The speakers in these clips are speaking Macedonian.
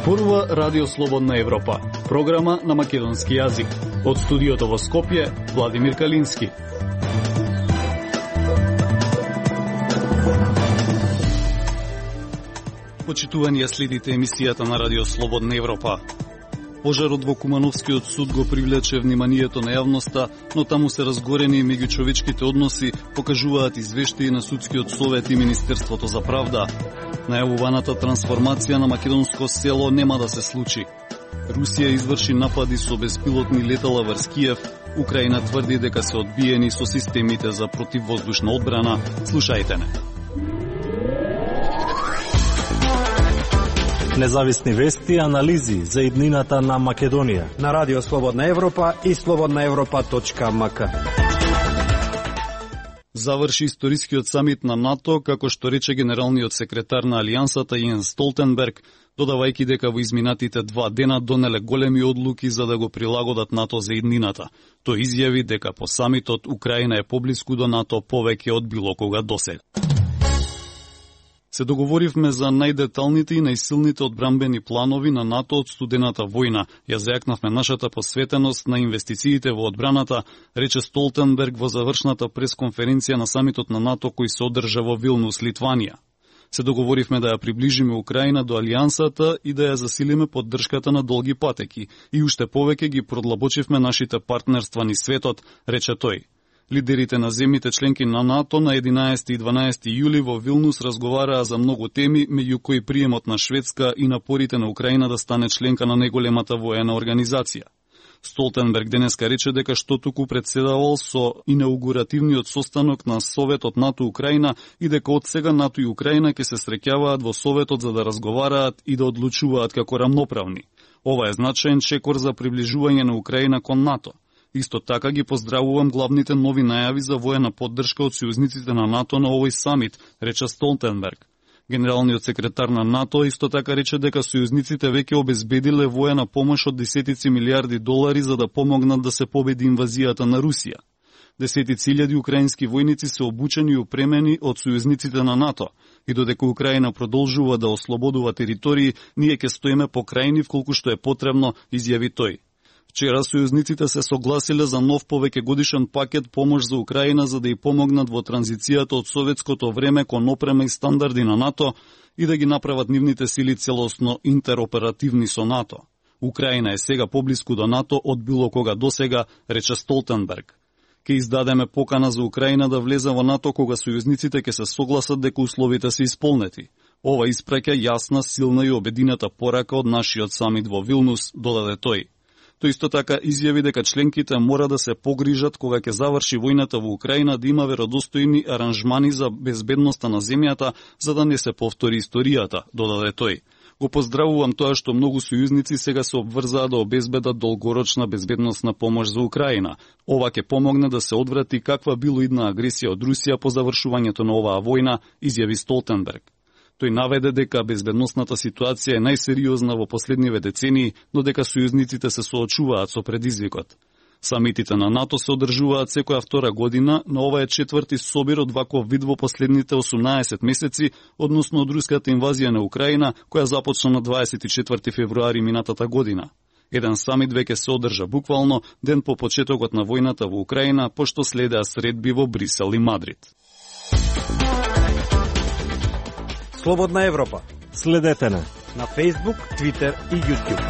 Зборува Радио Слободна Европа, програма на македонски јазик. Од студиото во Скопје, Владимир Калински. Почитувани ја следите емисијата на Радио Слободна Европа. Пожарот во Кумановскиот суд го привлече вниманието на јавноста, но таму се разгорени и меѓучовечките односи, покажуваат извештаи на Судскиот совет и Министерството за правда. Најавуваната трансформација на македонско село нема да се случи. Русија изврши напади со беспилотни летала врз Киев. Украина тврди дека се одбиени со системите за противвоздушна одбрана. Слушајте не. Независни вести и анализи за иднината на Македонија на Радио Слободна Европа и slobodnaevropa.mk. Заврши историскиот самит на НАТО, како што рече генералниот секретар на Алијансата Јенс Столтенберг, додавајќи дека во изминатите 2 дена донеле големи одлуки за да го прилагодат НАТО за иднината. Тој изјави дека по самитот Украина е поблиску до НАТО повеќе од било кога досега. Се договоривме за најдеталните и најсилните одбранбени планови на НАТО од студената војна. Ја зајакнавме нашата посветеност на инвестициите во одбраната, рече Столтенберг во завршната пресконференција на самитот на НАТО кој се одржа во Вилнус, Литванија. Се договоривме да ја приближиме Украина до Алијансата и да ја засилиме поддршката на долги патеки и уште повеќе ги продлабочивме нашите партнерства низ светот, рече тој. Лидерите на земјите членки на НАТО на 11 и 12 јули во Вилнус разговараа за многу теми, меѓу кои приемот на Шведска и напорите на Украина да стане членка на најголемата воена организација. Столтенберг денеска рече дека што туку председавал со инаугуративниот состанок на Советот НАТО-Украина и дека од сега НАТО и Украина ќе се среќаваат во Советот за да разговараат и да одлучуваат како рамноправни. Ова е значаен чекор за приближување на Украина кон НАТО. Исто така ги поздравувам главните нови најави за воена поддршка од сојузниците на НАТО на овој самит, рече Столтенберг. Генералниот секретар на НАТО исто така рече дека сојузниците веќе обезбедиле воена помош од десетици милиарди долари за да помогнат да се победи инвазијата на Русија. Десетици илјади украински војници се обучени и опремени од сојузниците на НАТО и додека Украина продолжува да ослободува територии, ние ќе стоиме покрај нив колку што е потребно, изјави тој. Вчера сојузниците се согласиле за нов повеќегодишен пакет помош за Украина за да ја помогнат во транзицијата од советското време кон опрема и стандарди на НАТО и да ги направат нивните сили целосно интероперативни со НАТО. Украина е сега поблиску до НАТО од било кога досега, рече Столтенберг. Ке издадеме покана за Украина да влезе во НАТО кога сојузниците ќе се согласат дека условите се исполнети. Ова испраќа јасна, силна и обедината порака од нашиот самит во Вилнус, додаде тој. Тој исто така изјави дека членките мора да се погрижат кога ќе заврши војната во Украина да има веродостојни аранжмани за безбедноста на земјата за да не се повтори историјата, додаде тој. Го поздравувам тоа што многу сојузници сега се обврзаа да обезбедат долгорочна безбедносна помош за Украина. Ова ќе помогне да се одврати каква било идна агресија од Русија по завршувањето на оваа војна, изјави Столтенберг. Тој наведе дека безбедносната ситуација е најсериозна во последниве децении, но дека сојузниците се соочуваат со предизвикот. Самитите на НАТО се одржуваат секоја втора година, но ова е четврти собир од ваков вид во последните 18 месеци, односно од руската инвазија на Украина, која започна на 24 февруари минатата година. Еден самит веќе се одржа буквално ден по почетокот на војната во Украина, пошто следеа средби во Брисел и Мадрид. Слободна Европа. Следете на Facebook, Twitter и YouTube.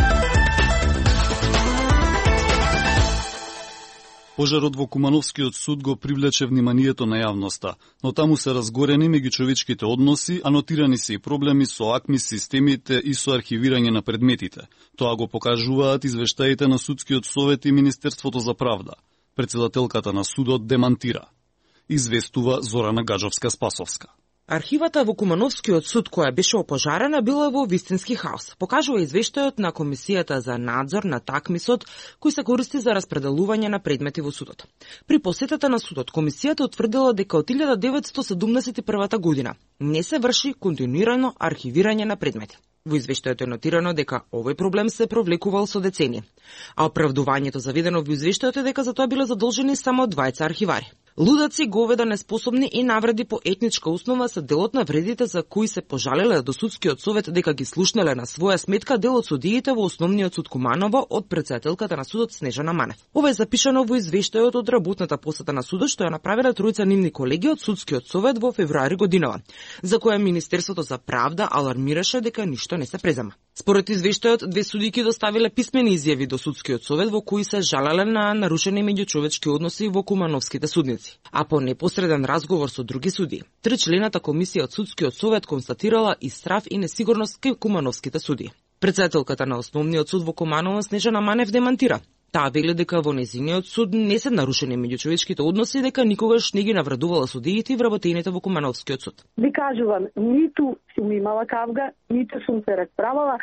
Пожарот во Кумановскиот суд го привлече вниманието на јавноста, но таму се разгорени меѓучовечките односи, анотирани се и проблеми со АКМИ системите и со архивирање на предметите. Тоа го покажуваат извештаите на Судскиот совет и Министерството за правда. Председателката на судот демантира. Известува Зорана Гаджовска-Спасовска. Архивата во Кумановскиот суд која беше опожарена била во вистински хаос. Покажува извештајот на Комисијата за надзор на АКМИСот кој се користи за распределување на предмети во судот. При посетата на судот, Комисијата утврдила дека од 1971 година не се врши континуирано архивирање на предмети. Во извештајот е нотирано дека овој проблем се провлекувал со децении, а оправдувањето заведено во извештајот е дека за тоа биле задолжени само 2 архивари. Лудаци, говеда неспособни и навреди по етничка основа се делот на вредите за кои се пожалеле до судскиот совет дека ги слушнале на своја сметка дел од судиите во Основниот суд Куманово од претседателката на судот Снежана Манев. Ова е запишано во извештајот од работната посета на судот што ја направиле тројца нивни колеги од судскиот совет во февруари годинава, за која Министерството за правда алармираше дека ништо не се презема. Според извештајот, две судики доставиле писмени изјави до судскиот совет во кои се жалеле на нарушени меѓучовечки односи во кумановските судници, а по непосреден разговор со други судии. Тричлената комисија од судскиот совет констатирала и страв и несигурност кај кумановските судии. Претседателката на Основниот суд во Куманово Снежана Манев демантира. Таа вели дека во незиниот суд не се нарушени меѓучовечките односи, дека никогаш не ги навредувала судиите и вработените во Кумановскиот суд. Ви кажувам, ниту сум имала кавга, ниту сум се расправала,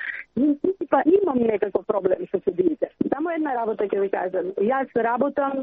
па имам некако проблем со судиите. Само една работа ќе ви кажам. Јас работам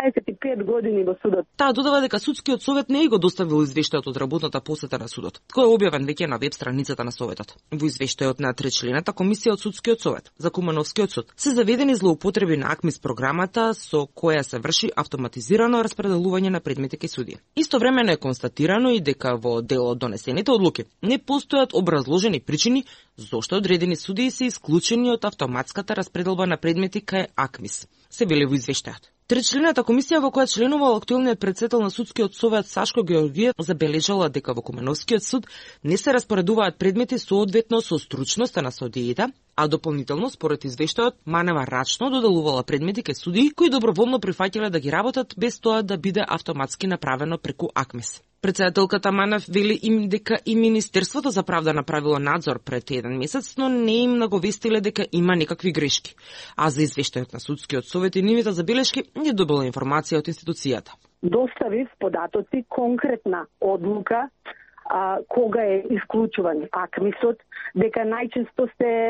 25 години во судот. Таа додава дека судскиот совет не го доставил извештајот од работната посета на судот, кој е објавен веќе на веб страницата на советот. Во извештајот на тричлената комисија од судскиот совет за Кумановскиот суд се заведени злоупотреби на АКМИС програмата со која се врши автоматизирано распределување на предмети кај судии. Истовремено е констатирано и дека во дел од донесените одлуки не постојат образложени причини зошто одредени судии се исклучени од автоматската распределба на предмети кај АКМИС, се вели во извештајот. Тричлената комисија во која членувал актуелниот претседател на судскиот совет Сашко Георгиев забележала дека во Кумановскиот суд не се распоредуваат предмети соодветно со стручноста на судиите, а дополнително според извештајот Манева рачно доделувала предмети кај судии кои доброволно прифаќале да ги работат без тоа да биде автоматски направено преку АКМИС. Претседателката Манев вели им дека и Министерството за правда направило надзор пред еден месец, но не им наговестиле дека има некакви грешки. А за извештајот на судскиот совет и нивните забелешки не добила информација од институцијата. Доставив податоци, конкретна одлука, кога е исклучуван АКМИСот, дека најчесто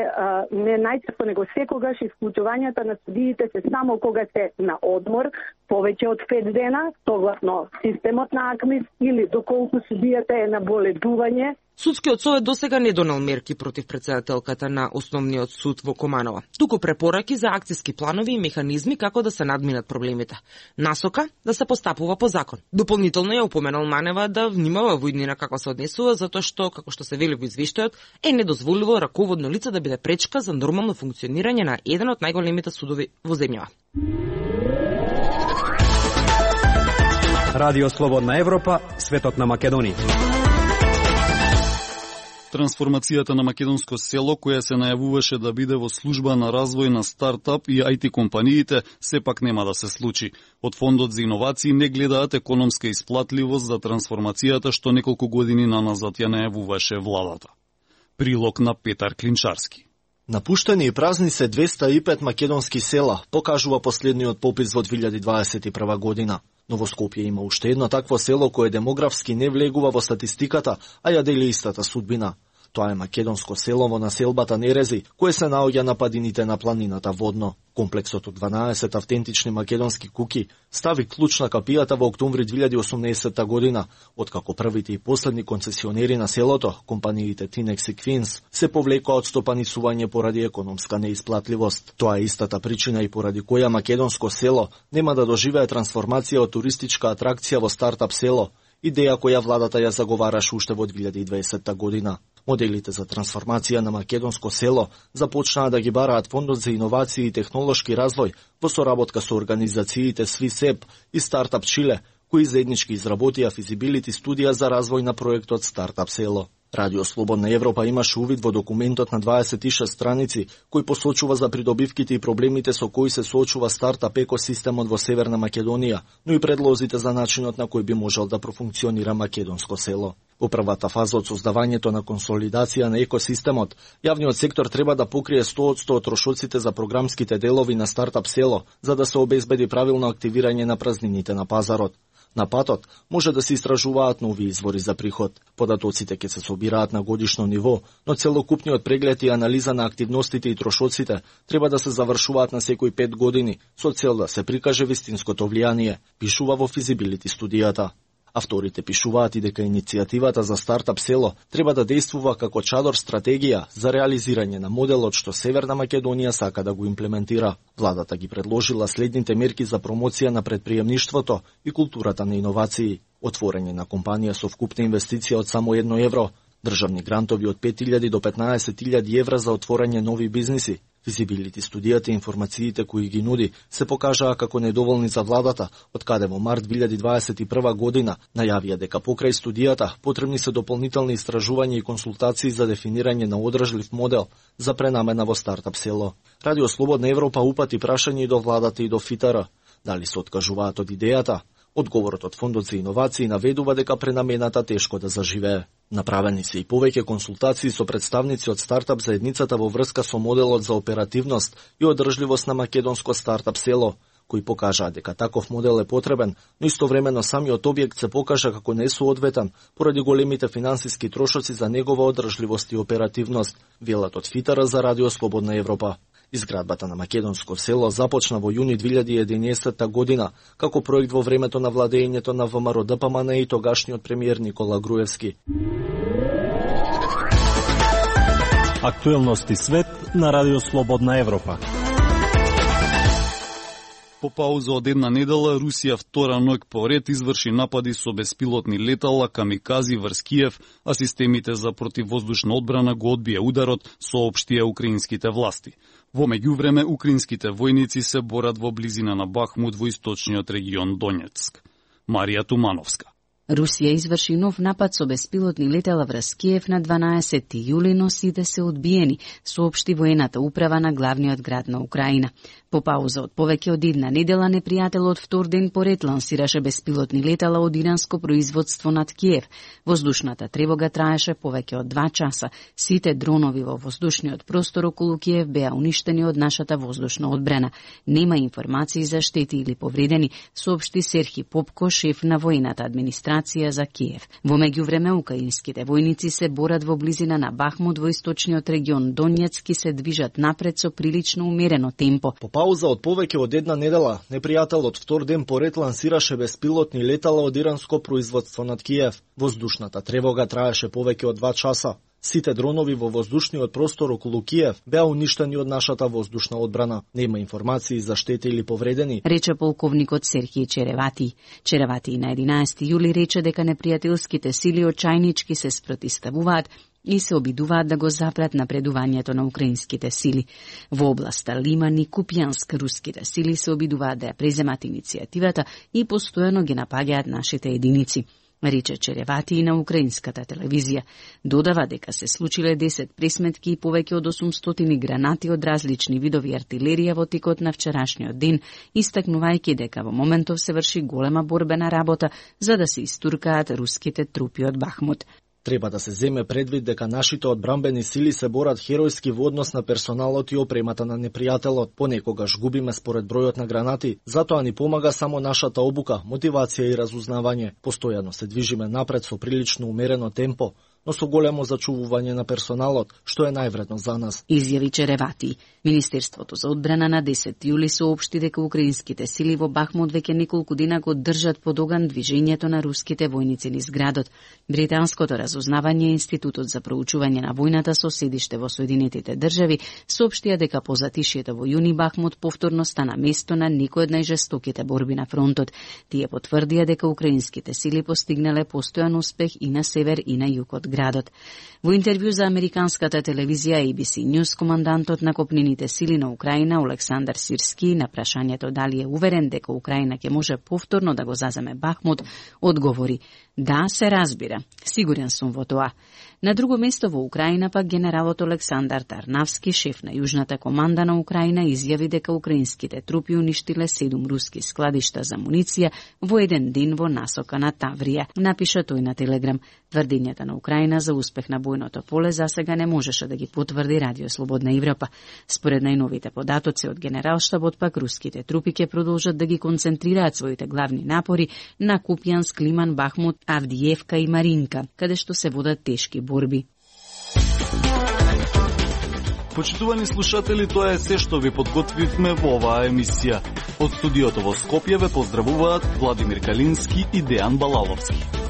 не најчесто него секогаш исклучувањата на судиите се само кога се на одмор, повеќе од 5 дена, согласно системот на АКМИС, или доколку судијата е на боледување. Судскиот совет досега не донел мерки против претседателката на Основниот суд во Куманово, туку препораки за акциски планови и механизми како да се надминат проблемите. Насока да се постапува по закон. Дополнително ја упоменал Манева да внимава во иднина како се однесува, затоа што, како што се вели во извештајот, е недозволиво раководно лице да биде пречка за нормално функционирање на еден од најголемите судови во земјава. Радио Слободна Европа, светот на Македонија. Трансформацијата на македонско село, која се најавуваше да биде во служба на развој на стартап и IT компаниите, сепак нема да се случи. Од Фондот за иновации не гледаат економска исплатливост за трансформацијата што неколку години наназад ја најавуваше владата. Прилог на Петар Клинчарски. Напуштени и празни се 205 македонски села, покажува последниот попис во 2021 година. Но во Скопје има уште едно такво село кое демографски не влегува во статистиката, а ја дели истата судбина. Тоа е македонско село во населбата Нерези, кое се наоѓа на падините на планината Водно. Комплексот од 12 автентични македонски куки стави клуч на капијата во октомври 2018 година, откако првите и последни концесионери на селото, компаниите Tinex и Queens, се повлекоа од стопанисување поради економска неисплатливост. Тоа е истата причина и поради која македонско село нема да доживее трансформација од туристичка атракција во стартап село, идеја која владата ја заговараше уште во 2020 година. Моделите за трансформација на македонско село започнаа да ги бараат Фондот за иновации и технолошки развој во соработка со организациите SWISEP и Стартап Чиле, кои заеднички изработија физибилити студија за развој на проектот Стартап село. Радио Слободна Европа имаше увид во документот на 26 страници, кој посочува за придобивките и проблемите со кои се соочува стартап екосистемот во Северна Македонија, но и предлозите за начинот на кој би можел да профункционира македонско село. Во првата фаза од создавањето на консолидација на екосистемот, јавниот сектор треба да покрие 100% од трошоците за програмските делови на стартап село, за да се обезбеди правилно активирање на празнините на пазарот. На патот може да се истражуваат нови извори за приход. Податоците ќе се собираат на годишно ниво, но целокупниот преглед и анализа на активностите и трошоците треба да се завршуваат на секои 5 години, со цел да се прикаже вистинското влијание, пишува во физибилити студијата. Авторите пишуваат и дека иницијативата за стартап село треба да действува како чадор стратегија за реализирање на моделот што Северна Македонија сака да го имплементира. Владата ги предложила следните мерки за промоција на претприемништвото и културата на иновации: отворење на компанија со вкупна инвестиција од само 1 евро, државни грантови од 5.000 до 15.000 евра за отворање нови бизниси. Визибилити студијата и информациите кои ги нуди се покажаа како недоволни за владата, откаде во март 2021 година најавија дека покрај студијата потребни се дополнителни истражувања и консултации за дефинирање на одржлив модел за пренамена во стартап село. Радио Слободна Европа упати прашање и до владата и до ФИТР. Дали се откажуваат од идејата? Одговорот од Фондот за иновации наведува дека пренамената тешко да заживее. Направени се и повеќе консултации со представници од стартап заедницата во врска со моделот за оперативност и одржливост на македонско стартап село, кои покажаа дека таков модел е потребен, но истовремено самиот објект се покажа како несоодветен поради големите финансиски трошоци за негова одржливост и оперативност, велат од ФИТР за Радио Слободна Европа. Изградбата на македонско село започна во јуни 2011 година како проект во времето на владеењето на ВМРО ДПМН и тогашниот премиер Никола Груевски. Актуелности свет на Радио Слободна Европа. По пауза од една недела, Русија втора ноќ поред изврши напади со беспилотни летала, камикази врз Киев, а системите за противвоздушна одбрана го одбија ударот, соопштија украинските власти. Во меѓувреме, украинските војници се борат во близина на Бахмут во источниот регион Донецк. Марија Тумановска. Русија изврши нов напад со беспилотни летала врз Киев на 12 јули, но сите се одбиени, соопшти воената управа на главниот град на Украина. По пауза од повеќе од една недела, непријателот втор ден поред лансираше беспилотни летала од иранско производство над Киев. Воздушната тревога траеше повеќе од 2 часа. Сите дронови во воздушниот простор околу Киев беа уништени од нашата воздушна одбрана. Нема информации за штети или повредени, соопшти Серхи Попко, шеф на воената администрација за Киев. Во меѓувреме, украинските војници се борат во близина на Бахмут во источниот регион Донецк и се движат напред со прилично умерено темпо. По пауза од повеќе од една недела, непријателот втор ден поред лансираше беспилотни летала од иранско производство над Киев. Воздушната тревога траеше повеќе од 2 часа. Сите дронови во воздушниот простор околу Киев беа уништени од нашата воздушна одбрана. Нема информации за штети или повредени, рече полковникот Серхиј Черевати. Черевати на 11 јули рече дека непријателските сили очајнички се спротивставуваат и се обидуваат да го запрат напредувањето на украинските сили. Во областа Лиман и Купјанск руските сили се обидуваат да ја преземат иницијативата и постојано ги напаѓаат нашите единици, рече Черевати и на украинската телевизија. Додава дека се случиле 10 пресметки и повеќе од 800 гранати од различни видови артилерија во текот на вчерашниот ден, истакнувајќи дека во моментов се врши голема борбена работа за да се истуркаат руските трупи од Бахмут. Треба да се земе предвид дека нашите одбранбени сили се борат херојски во однос на персоналот и опремата на непријателот. Понекогаш губиме според бројот на гранати, затоа ни помага само нашата обука, мотивација и разузнавање. Постојано се движиме напред со прилично умерено темпо, но со големо зачувување на персоналот, што е највредно за нас, изјави Черевати. Министерството за одбрана на 10 јули соопшти дека украинските сили во Бахмут веќе неколку дена го држат под оган движењето на руските војници низ градот. Британското разузнавање и Институтот за проучување на војната со седиште во Соединетите држави соопштија дека по затишјето во јуни Бахмут повторно стана место на некој од најжестоките борби на фронтот. Тие потврдија дека украинските сили постигнале постојан успех и на север и на југ од градот. Во интервју за американската телевизија ABC News, командантот на копнените сили на Украина Олександар Сирски на прашањето дали е уверен дека Украина ќе може повторно да го заземе Бахмут, одговори: "Да, се разбира. Сигурен сум во тоа." На друго место во Украина пак генералот Олександар Тарнавски, шеф на јужната команда на Украина, изјави дека украинските трупи уништиле 7 руски складишта за муниција во еден ден во насока на Таврија, напиша тој на Телеграм. Тврдењата на Украина за успех на бојното поле засега не можеше да ги потврди Радио Слободна Европа. Според најновите податоци од Генералштабот, пак руските трупи ќе продолжат да ги концентрираат своите главни напори на Купјанск, Лиман, Бахмут, Авдиевка и Маринка, каде што се водат тешки борби. Почитувани слушатели, тоа е се што ви подготвивме во оваа емисија. Од студиото во Скопје ве поздравуваат Владимир Калински и Дејан Балаловски.